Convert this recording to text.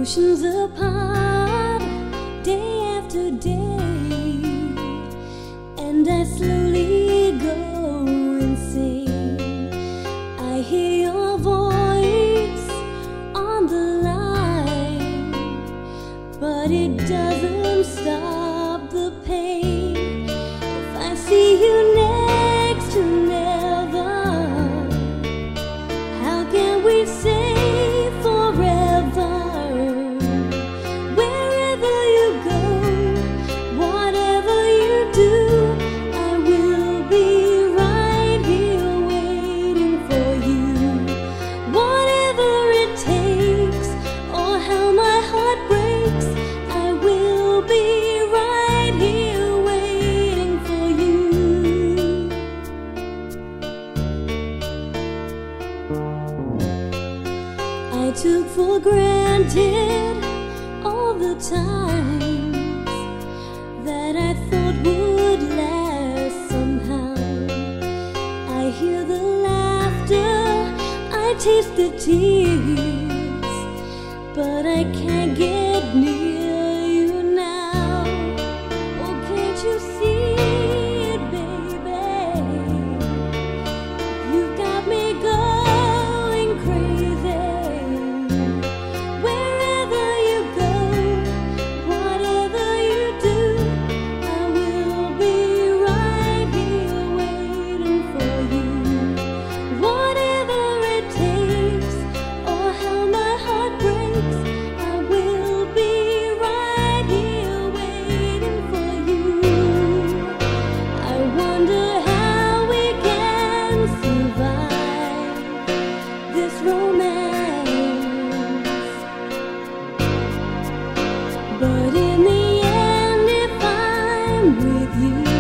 Oceans apart, day after day, and I slowly go insane. I hear your voice on the line, but it doesn't stop the pain. If I see you next to never, how can we say forever? Wherever you go, whatever you do, I will be right here waiting for you. Whatever it takes, or how my heart breaks, I will be right here waiting for you. I took for granted all the times that I thought would last somehow. I hear the laughter, I taste the tears, but I can't get near you now. Oh, can't you see it, baby? You've got me going crazy. Wherever you go, whatever you do, I will be right here waiting for you. Whatever it takes, or how my heart breaks, I will be right here waiting for you. I wonder how we can survive this romance, but in the end, if I'm with you,